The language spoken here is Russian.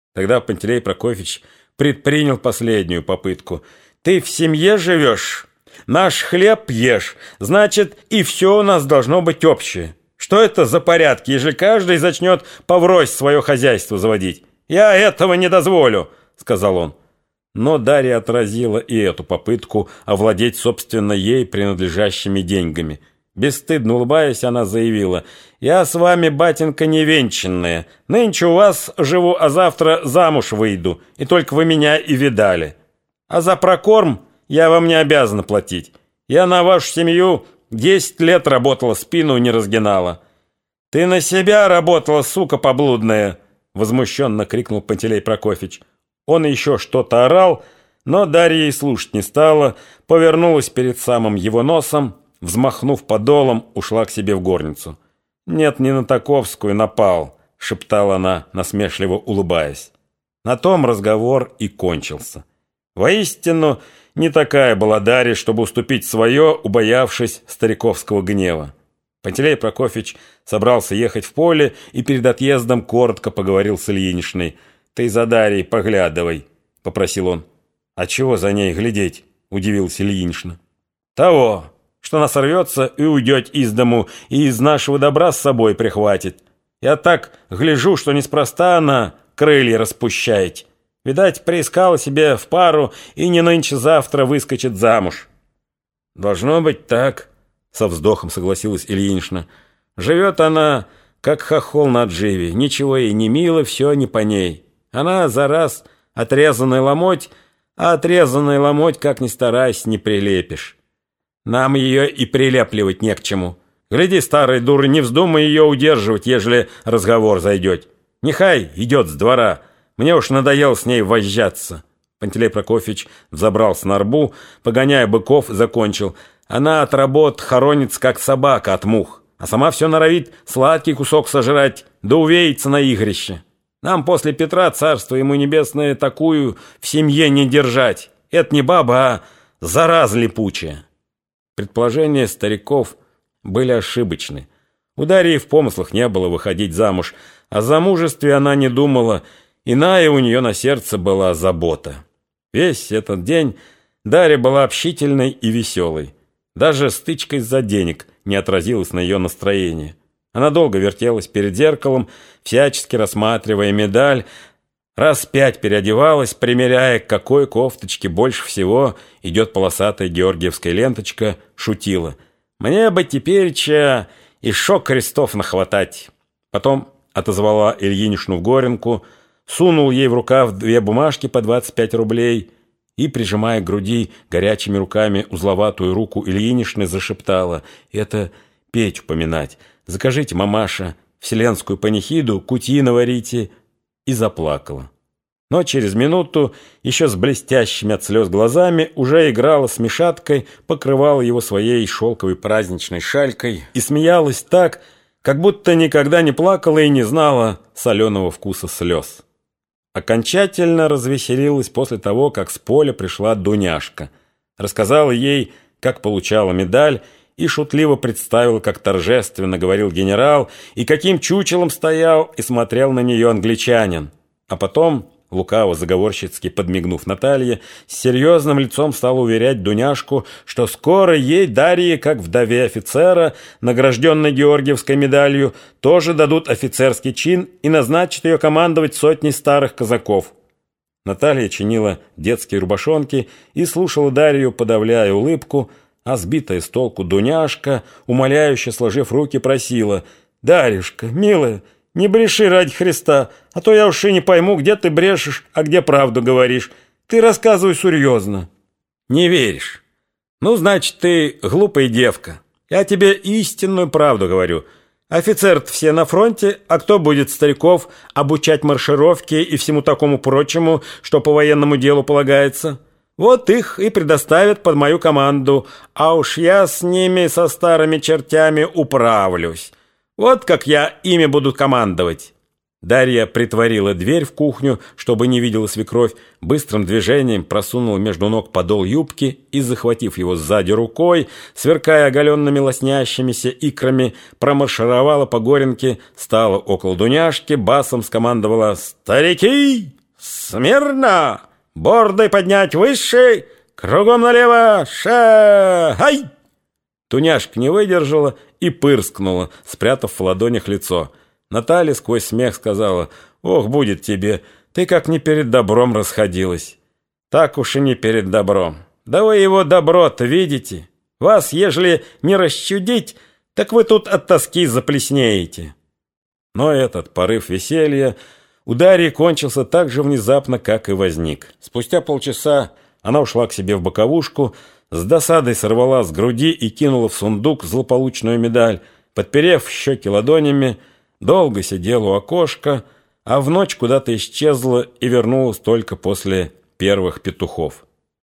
Тогда Пантелей Прокофьевич предпринял последнюю попытку. «Ты в семье живешь, наш хлеб ешь, значит, и все у нас должно быть общее. Что это за порядки, ежели каждый зачнет поврось свое хозяйство заводить? Я этого не дозволю», — сказал он. Но Дарья отразила и эту попытку овладеть, собственно, ей принадлежащими деньгами. Бесстыдно улыбаясь, она заявила: «Я с вами, батенька, невенчанная. Нынче у вас живу, а завтра замуж выйду, и только вы меня и видали. А за прокорм я вам не обязана платить. Я на вашу семью 10 лет работала, спину не разгинала». «Ты на себя работала, сука поблудная!» — возмущенно крикнул Пантелей Прокофьевич. Он еще что-то орал, но Дарья и слушать не стала, повернулась перед самым его носом, взмахнув подолом, ушла к себе в горницу. «Нет, не на Таковскую напал», — шептала она, насмешливо улыбаясь. На том разговор и кончился. Воистину, не такая была Дарья, чтобы уступить свое, убоявшись стариковского гнева. Пантелей Прокофьевич собрался ехать в поле и перед отъездом коротко поговорил с Ильиничной. «Ты за Дарьей поглядывай», — попросил он. «А чего за ней глядеть?» — удивилась Ильинична. «Того, что она сорвется и уйдет из дому, и из нашего добра с собой прихватит. Я так гляжу, что неспроста она крылья распущает. Видать, приискала себе в пару и не нынче-завтра выскочит замуж». «Должно быть так», — со вздохом согласилась Ильинична. «Живет она, как хохол на отживе, ничего ей не мило, все не по ней. Она за раз отрезанный ломоть, а отрезанный ломоть, как ни старайся, не прилепишь. Нам ее и прилепливать не к чему. Гляди, старая дура, не вздумай ее удерживать, ежели разговор зайдет. Нехай идет с двора, мне уж надоело с ней возжаться». Пантелей Прокофьевич взобрался на арбу, погоняя быков, закончил: «Она от работ хоронится, как собака от мух, а сама все норовит сладкий кусок сожрать, да увеется на игрище. Нам после Петра, царство ему небесное, такую в семье не держать. Это не баба, а зараза липучая». Предположения стариков были ошибочны. У Дарьи в помыслах не было выходить замуж, о замужестве она не думала, иная у нее на сердце была забота. Весь этот день Дарья была общительной и веселой. Даже стычка из-за денег не отразилась на ее настроении. Она долго вертелась перед зеркалом, всячески рассматривая медаль, раз 5 переодевалась, примеряя, к какой кофточке больше всего идет полосатая георгиевская ленточка, шутила: «Мне бы теперь-ча еще крестов нахватать». Потом отозвала Ильиничну в горенку, сунул ей в рукав 2 бумажки по 25 рублей и, прижимая к груди горячими руками узловатую руку Ильиничны, зашептала: «Это Петю поминать. Закажите, мамаша, вселенскую панихиду, кутьи наварите». И заплакала. Но через минуту, еще с блестящими от слез глазами, уже играла с Мишаткой, покрывала его своей шелковой праздничной шалькой и смеялась так, как будто никогда не плакала и не знала соленого вкуса слез. Окончательно развеселилась после того, как с поля пришла Дуняшка. Рассказала ей, как получала медаль, и шутливо представила, как торжественно говорил генерал, и каким чучелом стоял и смотрел на нее англичанин. А потом, лукаво заговорщицки подмигнув Наталье, с серьезным лицом стал уверять Дуняшку, что скоро ей, Дарье, как вдове офицера, награжденной Георгиевской медалью, тоже дадут офицерский чин и назначат ее командовать сотней старых казаков. Наталья чинила детские рубашонки и слушала Дарью, подавляя улыбку, а сбитая с толку Дуняшка, умоляюще сложив руки, просила: «Дарюшка, милая, не бреши ради Христа, а то я уж и не пойму, где ты брешешь, а где правду говоришь. Ты рассказывай серьезно». «Не веришь? Ну, значит, ты глупая девка. Я тебе истинную правду говорю. Офицеры-то все на фронте, а кто будет стариков обучать маршировке и всему такому прочему, что по военному делу полагается? Вот их и предоставят под мою команду, а уж я с ними, со старыми чертями, управлюсь. Вот как я ими буду командовать». Дарья притворила дверь в кухню, чтобы не видела свекровь, быстрым движением просунула между ног подол юбки и, захватив его сзади рукой, сверкая оголенными лоснящимися икрами, промаршировала по горенке, стала около Дуняшки, басом скомандовала: «Старики! Смирно! Бордой поднять выше! Кругом налево! Ай!» Туняшка не выдержала и пырскнула, спрятав в ладонях лицо. Наталья сквозь смех сказала: «Ох, будет тебе, ты как не перед добром расходилась». «Так уж и не перед добром. Да вы его добро-то видите? Вас, ежели не расчудить, так вы тут от тоски заплеснеете». Но этот порыв веселья у Дарьи кончился так же внезапно, как и возник. Спустя полчаса она ушла к себе в боковушку, с досадой сорвала с груди и кинула в сундук злополучную медаль, подперев щеки ладонями, долго сидела у окошка, а в ночь куда-то исчезла и вернулась только после первых петухов.